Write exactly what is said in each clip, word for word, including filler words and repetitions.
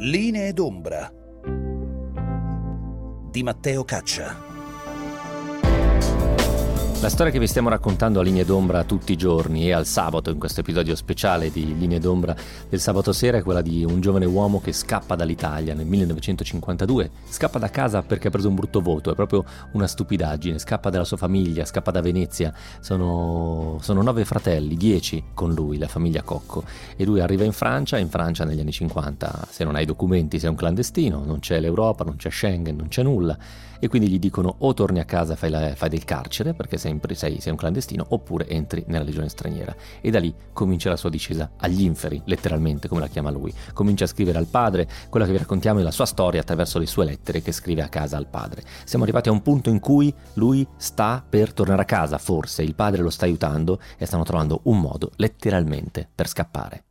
Linee d'ombra di Matteo Caccia. La storia che vi stiamo raccontando a Linee d'ombra tutti i giorni e al sabato, in questo episodio speciale di Linee d'ombra del sabato sera, è quella di un giovane uomo che scappa dall'Italia nel millenovecentocinquantadue, scappa da casa perché ha preso un brutto voto, è proprio una stupidaggine, scappa dalla sua famiglia, scappa da Venezia, sono, sono nove fratelli, dieci con lui, la famiglia Cocco, e lui arriva in Francia, in Francia negli anni cinquanta, se non hai documenti sei un clandestino, non c'è l'Europa, non c'è Schengen, non c'è nulla, e quindi gli dicono o torni a casa, fai, la, fai del carcere perché sempre sei, sei un clandestino, oppure entri nella legione straniera. E da lì comincia la sua discesa agli inferi, letteralmente come la chiama lui. Comincia a scrivere al padre, quella che vi raccontiamo è la sua storia attraverso le sue lettere che scrive a casa al padre. Siamo arrivati a un punto in cui lui sta per tornare a casa, forse il padre lo sta aiutando e stanno trovando un modo letteralmente per scappare.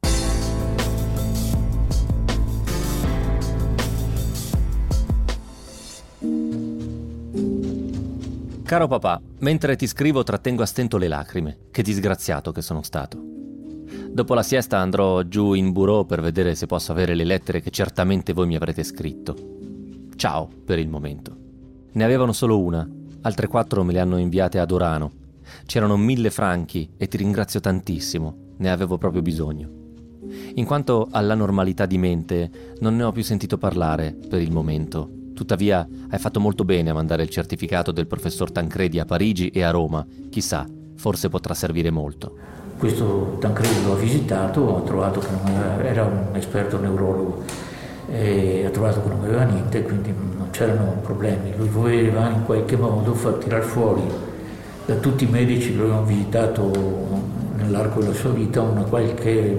Caro papà, mentre ti scrivo trattengo a stento le lacrime. Che disgraziato che sono stato. Dopo la siesta andrò giù in bureau per vedere se posso avere le lettere che certamente voi mi avrete scritto. Ciao per il momento. Ne avevano solo una, altre quattro me le hanno inviate ad Orano. C'erano mille franchi e ti ringrazio tantissimo, ne avevo proprio bisogno. In quanto alla normalità di mente, non ne ho più sentito parlare per il momento. Tuttavia, hai fatto molto bene a mandare il certificato del professor Tancredi a Parigi e a Roma. Chissà, forse potrà servire molto. Questo Tancredi l'ho visitato, ho trovato che non aveva, era un esperto neurologo, e ho trovato che non aveva niente, quindi non c'erano problemi. Lui voleva in qualche modo far tirar fuori da tutti i medici che lo avevano visitato nell'arco della sua vita una qualche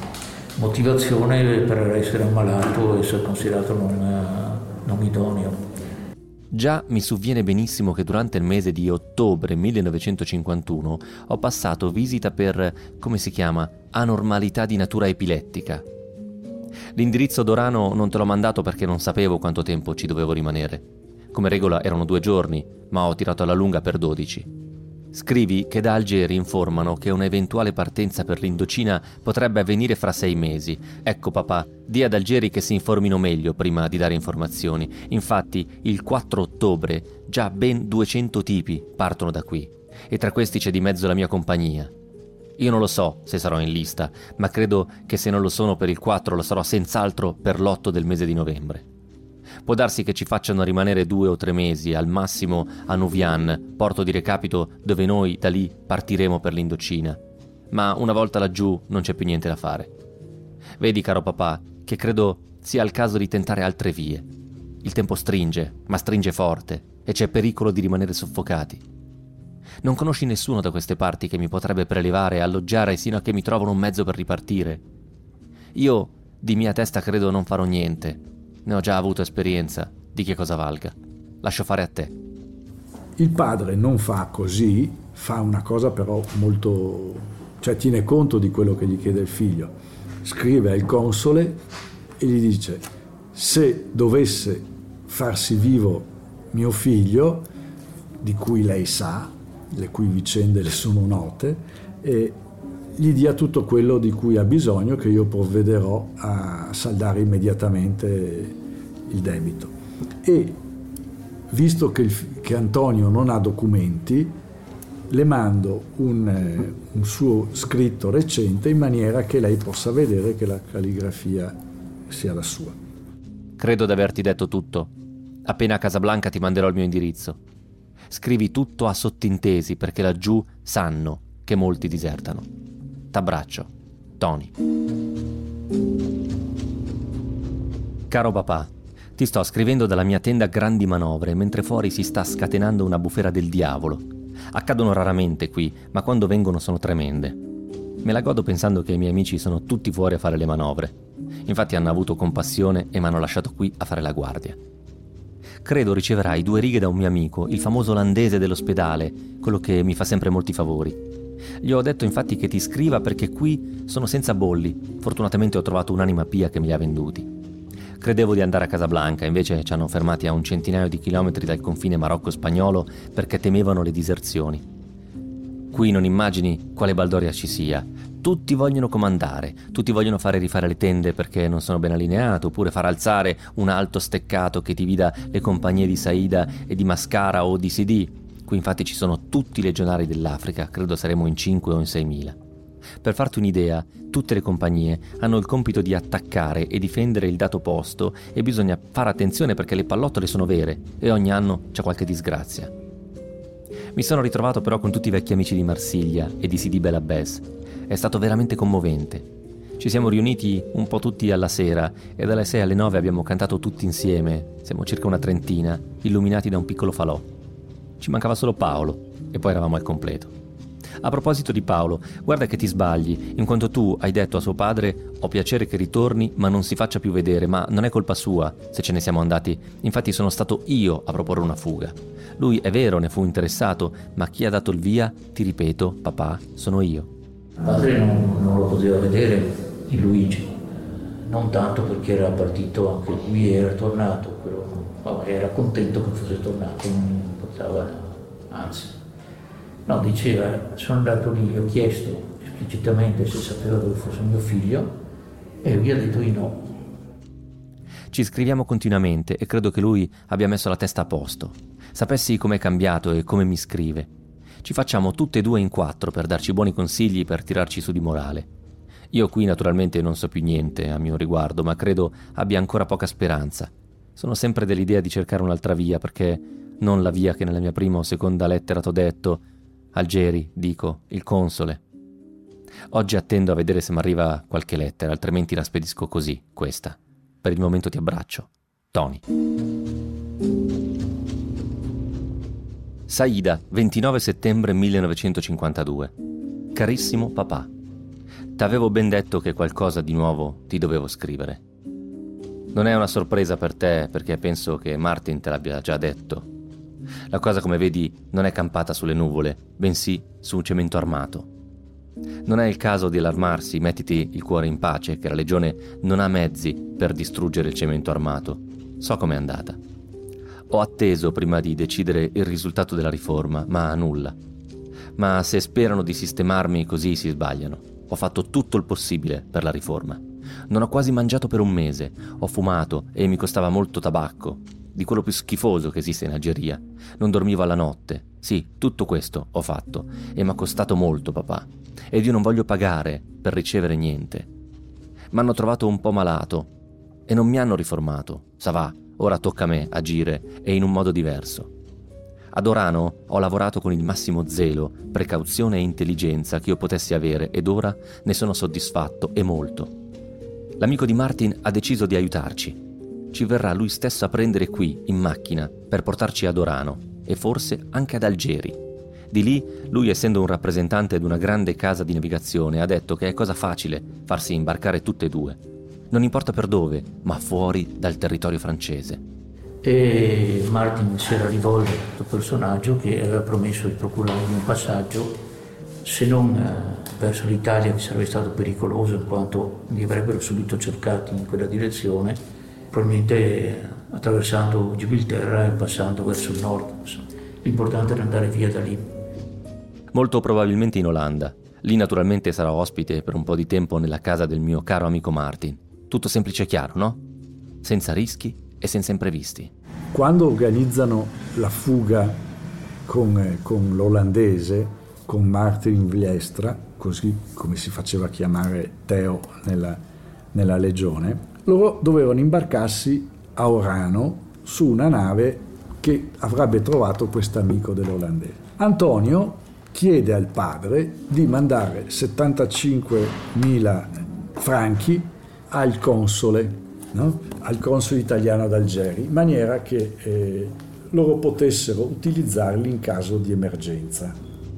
motivazione per essere ammalato e essere considerato non... non idoneo. Già mi sovviene benissimo che durante il mese di ottobre millenovecentocinquantuno ho passato visita per, come si chiama, anormalità di natura epilettica. L'indirizzo d'Orano non te l'ho mandato perché non sapevo quanto tempo ci dovevo rimanere. Come regola erano due giorni, ma ho tirato alla lunga per dodici. Scrivi che da Algeri informano che un'eventuale partenza per l'Indocina potrebbe avvenire fra sei mesi. Ecco papà, di ad Algeri che si informino meglio prima di dare informazioni. Infatti il quattro ottobre già ben duecento tipi partono da qui e tra questi c'è di mezzo la mia compagnia. Io non lo so se sarò in lista, ma credo che se non lo sono per il quattro lo sarò senz'altro per l'otto del mese di novembre. Può darsi che ci facciano rimanere due o tre mesi, al massimo a Nuvian, porto di recapito dove noi da lì partiremo per l'Indocina. Ma una volta laggiù non c'è più niente da fare. Vedi, caro papà, che credo sia il caso di tentare altre vie. Il tempo stringe, ma stringe forte, e c'è pericolo di rimanere soffocati. Non conosci nessuno da queste parti che mi potrebbe prelevare e alloggiare sino a che mi trovano un mezzo per ripartire? Io, di mia testa, credo non farò niente. Ne ho già avuto esperienza di che cosa valga. Lascio fare a te. Il padre non fa così, fa una cosa però molto... cioè tiene conto di quello che gli chiede il figlio. Scrive al console e gli dice: se dovesse farsi vivo mio figlio, di cui lei sa, le cui vicende le sono note, e gli dia tutto quello di cui ha bisogno, che io provvederò a saldare immediatamente il debito. E visto che, il, che Antonio non ha documenti, le mando un, un suo scritto recente in maniera che lei possa vedere che la calligrafia sia la sua. Credo di averti detto tutto. Appena a Casablanca ti manderò il mio indirizzo. Scrivi tutto a sottintesi perché laggiù sanno che molti disertano. T'abbraccio, Tony. Caro papà, ti sto scrivendo dalla mia tenda grandi manovre mentre fuori si sta scatenando una bufera del diavolo. Accadono raramente qui, ma quando vengono sono tremende. Me la godo pensando che i miei amici sono tutti fuori a fare le manovre. Infatti hanno avuto compassione e mi hanno lasciato qui a fare la guardia. Credo riceverai due righe da un mio amico, il famoso olandese dell'ospedale, quello che mi fa sempre molti favori. Gli ho detto infatti che ti scriva perché qui sono senza bolli. Fortunatamente ho trovato un'anima pia che me li ha venduti. Credevo di andare a Casablanca, invece ci hanno fermati a un centinaio di chilometri dal confine marocco-spagnolo perché temevano le diserzioni. Qui non immagini quale baldoria ci sia. Tutti vogliono comandare, tutti vogliono fare rifare le tende perché non sono ben allineato, oppure far alzare un alto steccato che divida le compagnie di Saida e di Mascara o di Sidi. Qui infatti ci sono tutti i legionari dell'Africa, credo saremo in cinque o in seimila. Per farti un'idea, tutte le compagnie hanno il compito di attaccare e difendere il dato posto e bisogna fare attenzione perché le pallottole sono vere e ogni anno c'è qualche disgrazia. Mi sono ritrovato però con tutti i vecchi amici di Marsiglia e di Sidi Bel Abbès. È stato veramente commovente. Ci siamo riuniti un po' tutti alla sera e dalle sei alle nove abbiamo cantato tutti insieme, siamo circa una trentina, illuminati da un piccolo falò. Ci mancava solo Paolo e poi eravamo al completo. A proposito di Paolo, guarda che ti sbagli, in quanto tu hai detto a suo padre «Ho piacere che ritorni, ma non si faccia più vedere», ma non è colpa sua se ce ne siamo andati. Infatti sono stato io a proporre una fuga. Lui, è vero, ne fu interessato, ma chi ha dato il via, ti ripeto, papà, sono io. Il padre non, non lo poteva vedere in Luigi, non tanto perché era partito anche lui, era tornato, però era contento che fosse tornato, non importava, anzi. No, diceva, sono andato lì, ho chiesto esplicitamente se sapeva dove fosse mio figlio e lui ha detto di no. Ci scriviamo continuamente e credo che lui abbia messo la testa a posto. Sapessi com'è cambiato e come mi scrive. Ci facciamo tutte e due in quattro per darci buoni consigli, per tirarci su di morale. Io qui naturalmente non so più niente a mio riguardo, ma credo abbia ancora poca speranza. Sono sempre dell'idea di cercare un'altra via, perché non la via che nella mia prima o seconda lettera t'ho detto. Algeri, dico, il console. Oggi attendo a vedere se mi arriva qualche lettera, altrimenti la spedisco così, questa. Per il momento ti abbraccio. Tony. Saida, ventinove settembre millenovecentocinquantadue. Carissimo papà, t'avevo ben detto che qualcosa di nuovo ti dovevo scrivere. Non è una sorpresa per te, perché penso che Martin te l'abbia già detto. La cosa, come vedi, non è campata sulle nuvole, bensì su un cemento armato. Non è il caso di allarmarsi, mettiti il cuore in pace, che la Legione non ha mezzi per distruggere il cemento armato. So com'è andata. Ho atteso prima di decidere il risultato della riforma, ma nulla. Ma se sperano di sistemarmi così si sbagliano. Ho fatto tutto il possibile per la riforma. Non ho quasi mangiato per un mese, ho fumato e mi costava molto tabacco, di quello più schifoso che esiste in Algeria. Non dormivo alla notte. Sì, tutto questo ho fatto e mi ha costato molto, papà. Ed io non voglio pagare per ricevere niente. M'hanno trovato un po' malato e non mi hanno riformato. Sa va, ora tocca a me agire e in un modo diverso. Ad Orano ho lavorato con il massimo zelo, precauzione e intelligenza che io potessi avere ed ora ne sono soddisfatto e molto. L'amico di Martin ha deciso di aiutarci. Ci verrà lui stesso a prendere qui, in macchina, per portarci ad Orano e forse anche ad Algeri. Di lì, lui, essendo un rappresentante di una grande casa di navigazione, ha detto che è cosa facile farsi imbarcare tutte e due. Non importa per dove, ma fuori dal territorio francese. E Martin si era rivolto a questo personaggio che aveva promesso di procurargli un passaggio, se non eh, verso l'Italia, che sarebbe stato pericoloso in quanto li avrebbero subito cercati in quella direzione, probabilmente attraversando Gibilterra e passando verso il nord. L'importante era andare via da lì. Molto probabilmente in Olanda. Lì naturalmente sarò ospite per un po' di tempo nella casa del mio caro amico Martin. Tutto semplice e chiaro, no? Senza rischi e senza imprevisti. Quando organizzano la fuga con, eh, con l'olandese, con Martin Vliestra, così come si faceva chiamare Teo nella, nella legione, loro dovevano imbarcarsi a Orano su una nave che avrebbe trovato questo amico dell'olandese. Antonio chiede al padre di mandare settantacinquemila franchi al console, no? Al console italiano ad Algeri, in maniera che eh, loro potessero utilizzarli in caso di emergenza.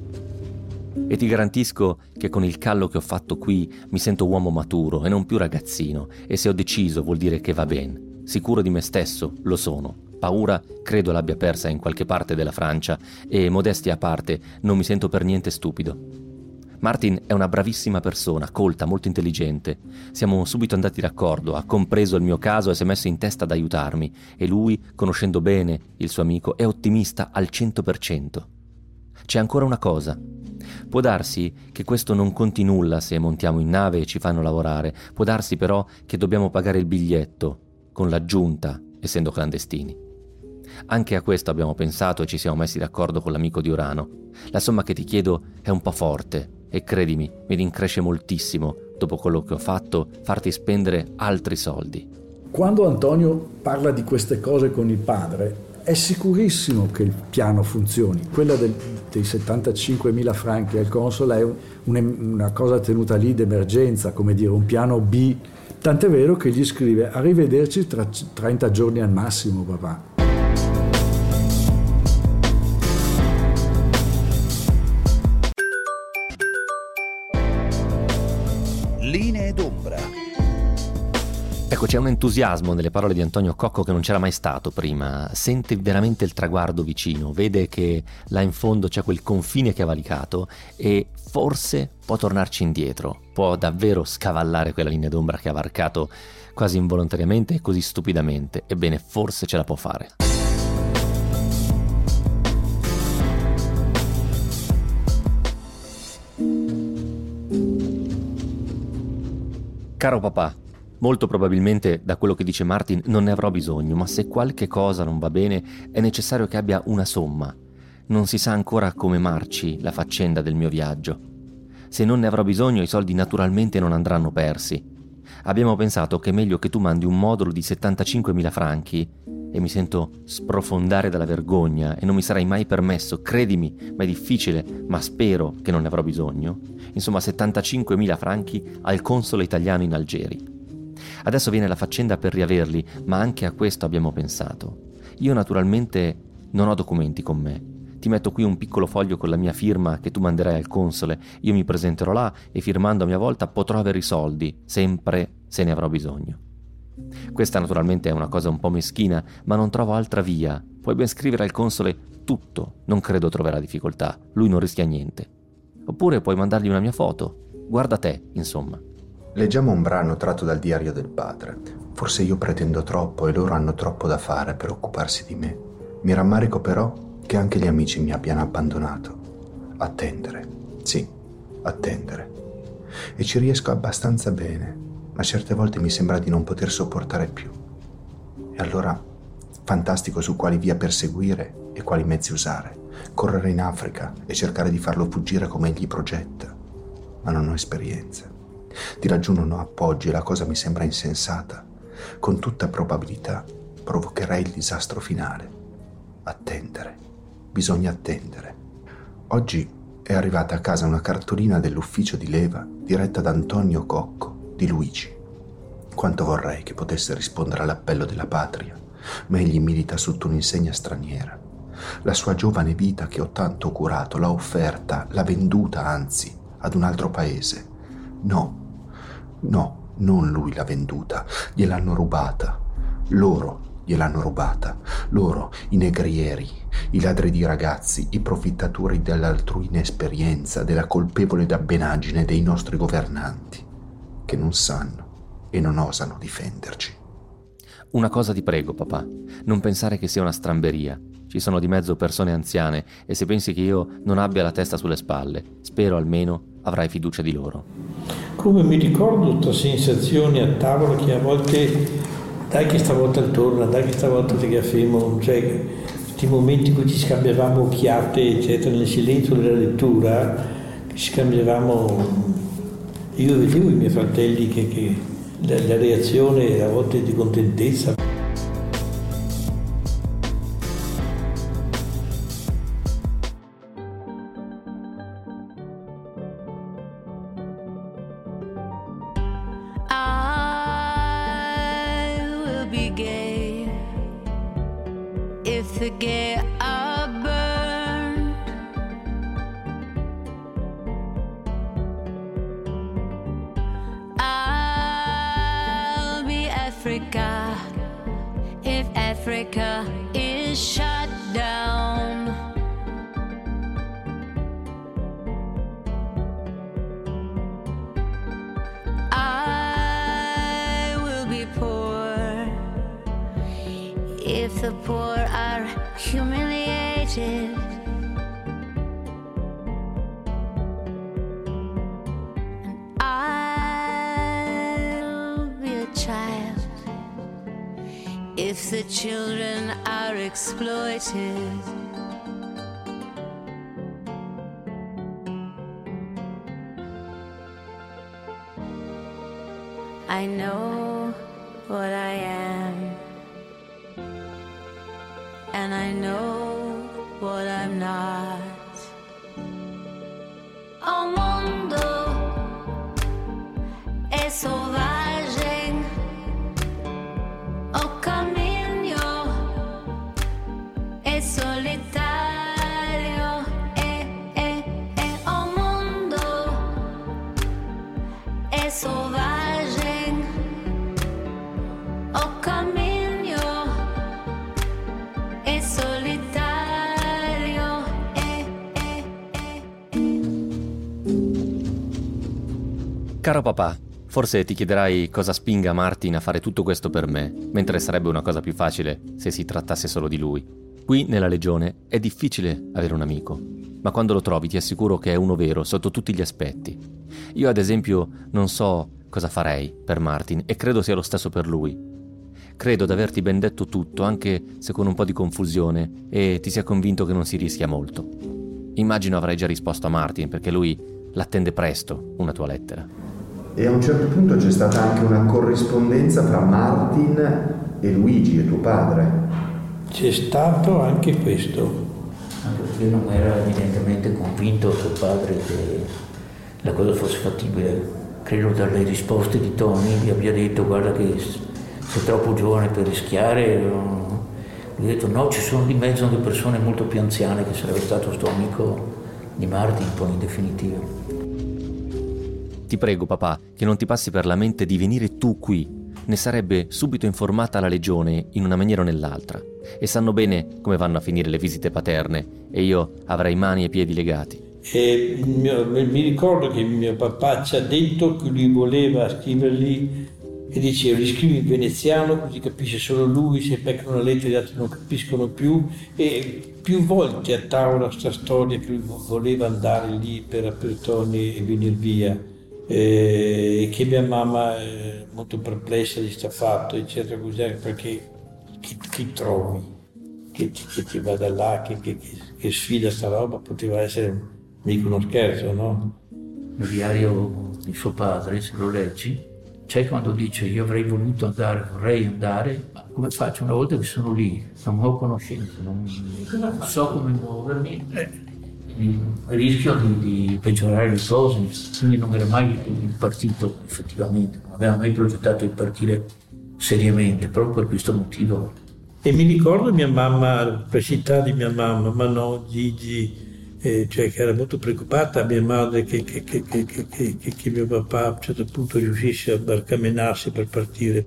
E ti garantisco che con il callo che ho fatto qui mi sento uomo maturo e non più ragazzino, e se ho deciso vuol dire che va bene. Sicuro di me stesso, lo sono. Paura credo l'abbia persa in qualche parte della Francia e, modestia a parte, non mi sento per niente stupido. Martin è una bravissima persona, colta, molto intelligente. Siamo subito andati d'accordo, ha compreso il mio caso e si è messo in testa ad aiutarmi, e lui, conoscendo bene il suo amico, è ottimista al cento per cento. C'è ancora una cosa. Può darsi che questo non conti nulla se montiamo in nave e ci fanno lavorare, può darsi però che dobbiamo pagare il biglietto, con l'aggiunta, essendo clandestini. Anche a questo abbiamo pensato e ci siamo messi d'accordo con l'amico di Urano. La somma che ti chiedo è un po' forte e credimi, mi rincresce moltissimo, dopo quello che ho fatto, farti spendere altri soldi. Quando Antonio parla di queste cose con il padre, è sicurissimo che il piano funzioni. Quella del, dei settantacinquemila franchi al console è un, una cosa tenuta lì d'emergenza, come dire un piano B. Tant'è vero che gli scrive: arrivederci tra trenta giorni al massimo, papà. Linee d'ombra. Ecco, c'è un entusiasmo nelle parole di Antonio Cocco che non c'era mai stato prima. Sente veramente il traguardo vicino, vede che là in fondo c'è quel confine che ha valicato e forse può tornarci indietro, può davvero scavallare quella linea d'ombra che ha varcato quasi involontariamente e così stupidamente. Ebbene, forse ce la può fare. Caro papà, molto probabilmente da quello che dice Martin non ne avrò bisogno, ma se qualche cosa non va bene è necessario che abbia una somma. Non si sa ancora come marci la faccenda del mio viaggio. Se non ne avrò bisogno i soldi naturalmente non andranno persi. Abbiamo pensato che è meglio che tu mandi un modulo di settantacinquemila franchi e mi sento sprofondare dalla vergogna e non mi sarai mai permesso, credimi, ma è difficile, ma spero che non ne avrò bisogno. Insomma, settantacinquemila franchi al console italiano in Algeri. Adesso viene la faccenda per riaverli, ma anche a questo abbiamo pensato. Io naturalmente non ho documenti con me. Ti metto qui un piccolo foglio con la mia firma che tu manderai al console. Io mi presenterò là e firmando a mia volta potrò avere i soldi, sempre se ne avrò bisogno. Questa naturalmente è una cosa un po' meschina, ma non trovo altra via. Puoi ben scrivere al console tutto, non credo troverà difficoltà, lui non rischia niente. Oppure puoi mandargli una mia foto. Guarda te, insomma. Leggiamo un brano tratto dal diario del padre. Forse io pretendo troppo e loro hanno troppo da fare per occuparsi di me. Mi rammarico però che anche gli amici mi abbiano abbandonato. Attendere, sì, attendere. E ci riesco abbastanza bene, ma certe volte mi sembra di non poter sopportare più. E allora, fantastico su quali via perseguire e quali mezzi usare. Correre in Africa e cercare di farlo fuggire come egli progetta. Ma non ho esperienza. Di laggiù non ho appoggi e la cosa mi sembra insensata. Con tutta probabilità provocherei il disastro finale. Attendere. Bisogna attendere. Oggi è arrivata a casa una cartolina dell'ufficio di leva diretta da Antonio Cocco di Luigi. Quanto vorrei che potesse rispondere all'appello della patria, ma egli milita sotto un'insegna straniera. La sua giovane vita che ho tanto curato l'ha offerta, l'ha venduta anzi, ad un altro paese. No, no, non lui l'ha venduta, gliel'hanno rubata. Loro gliel'hanno rubata. Loro, i negrieri, i ladri di ragazzi, i profittatori dell'altrui inesperienza, della colpevole dabbenaggine dei nostri governanti, che non sanno e non osano difenderci. Una cosa ti prego, papà, non pensare che sia una stramberia. Ci sono di mezzo persone anziane e se pensi che io non abbia la testa sulle spalle, spero almeno avrai fiducia di loro. Come mi ricordo questa sensazione a tavola che a volte dai che stavolta torna, dai che stavolta ti gaffemo, cioè questi momenti in cui ci scambiavamo occhiate, eccetera, nel silenzio della lettura, ci scambiavamo, io vedevo i miei fratelli che, che la, la reazione a volte di contentezza. If the gay are burned, I'll be Africa if Africa is shut down. I will be poor if the poor are humiliated. if the children are exploited. I know what I am, and I know what I'm not. O mondo è selvagem, o cammino è solitario, e, e, e o mondo è selvagem, o cammino è solitario, e, e, e. Caro papà, forse ti chiederai cosa spinga Martin a fare tutto questo per me, mentre sarebbe una cosa più facile se si trattasse solo di lui. Qui nella Legione è difficile avere un amico, ma quando lo trovi ti assicuro che è uno vero sotto tutti gli aspetti. Io ad esempio non so cosa farei per Martin e credo sia lo stesso per lui. Credo d'averti ben detto tutto, anche se con un po' di confusione, e ti sia convinto che non si rischia molto. Immagino avrai già risposto a Martin, perché lui l'attende presto, una tua lettera. E a un certo punto c'è stata anche una corrispondenza tra Martin e Luigi, e tuo padre. C'è stato anche questo. Anche perché non era evidentemente convinto tuo padre che la cosa fosse fattibile. Credo dalle risposte di Tony gli abbia detto: guarda che sei troppo giovane per rischiare. Gli ho detto no, ci sono di mezzo anche persone molto più anziane, che sarebbe stato sto amico di Martin poi in definitiva. Ti prego papà che non ti passi per la mente di venire tu qui. Ne sarebbe subito informata la Legione in una maniera o nell'altra, e sanno bene come vanno a finire le visite paterne, e io avrei mani e piedi legati. E mio, mi ricordo che mio papà ci ha detto che lui voleva scriverli e diceva: li scrivi in veneziano così capisce solo lui, se peccano una lettera gli altri non capiscono più. E più volte a tavola questa storia che lui voleva andare lì per Apertoni e venire via, e che mia mamma è molto perplessa di sta fatto eccetera così, perché chi, chi trovi che, che ti vada là, che, che, che sfida sta roba, poteva essere mica uno scherzo, no? Il diario di suo padre, se lo leggi, c'è quando dice: io avrei voluto andare, vorrei andare, ma come faccio una volta che sono lì, non ho conoscenza, non so come muovermi, rischio di, di peggiorare le cose. Quindi non era mai il partito, effettivamente, non aveva mai progettato di partire seriamente, proprio per questo motivo. E mi ricordo mia mamma, la perplessità di mia mamma, ma no, Gigi, eh, cioè che era molto preoccupata, mia madre, che, che, che, che, che, che, che mio papà a un certo punto riuscisse a barcamenarsi per partire.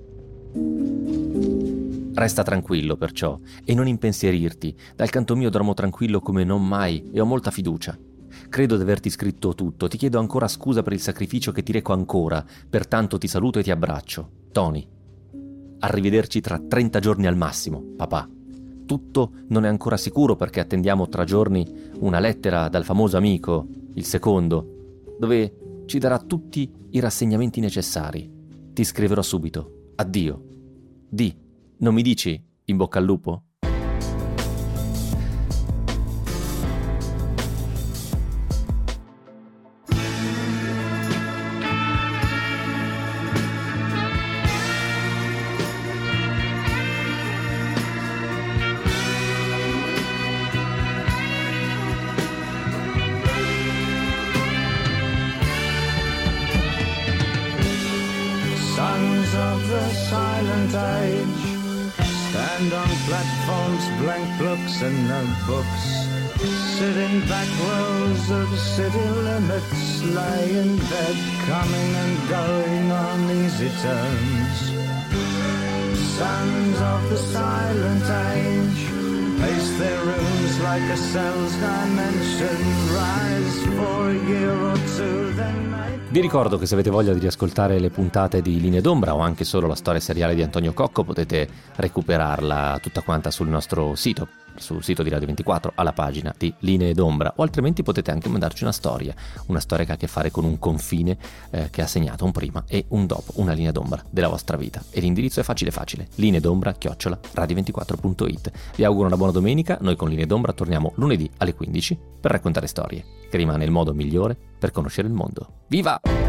Resta tranquillo perciò e non impensierirti. Dal canto mio dormo tranquillo come non mai e ho molta fiducia. Credo di averti scritto tutto. Ti chiedo ancora scusa per il sacrificio che ti reco ancora, pertanto ti saluto e ti abbraccio. Tony. Arrivederci tra trenta giorni al massimo, papà. Tutto non è ancora sicuro perché attendiamo tra giorni una lettera dal famoso amico, il secondo, dove ci darà tutti i rassegnamenti necessari. Ti scriverò subito. Addio. Di. Non mi dici in bocca al lupo? Sons of the silent age stand on platforms, blank books and notebooks, sit in back rows of city limits, lie in bed, coming and going on easy terms. Sons of the silent age pace their rooms like a cell's dimension, rise for a year or two, then night. Vi ricordo che se avete voglia di riascoltare le puntate di Linee d'Ombra o anche solo la storia seriale di Antonio Cocco potete recuperarla tutta quanta sul nostro sito sul sito di Radio ventiquattro alla pagina di Linee d'Ombra, o altrimenti potete anche mandarci una storia, una storia che ha a che fare con un confine eh, che ha segnato un prima e un dopo, una linea d'ombra della vostra vita. E l'indirizzo è facile facile, linee d'ombra chiocciola radio ventiquattro punto it. Vi auguro una buona domenica, noi con Linee d'Ombra torniamo lunedì alle quindici per raccontare storie, che rimane il modo migliore per conoscere il mondo. Viva!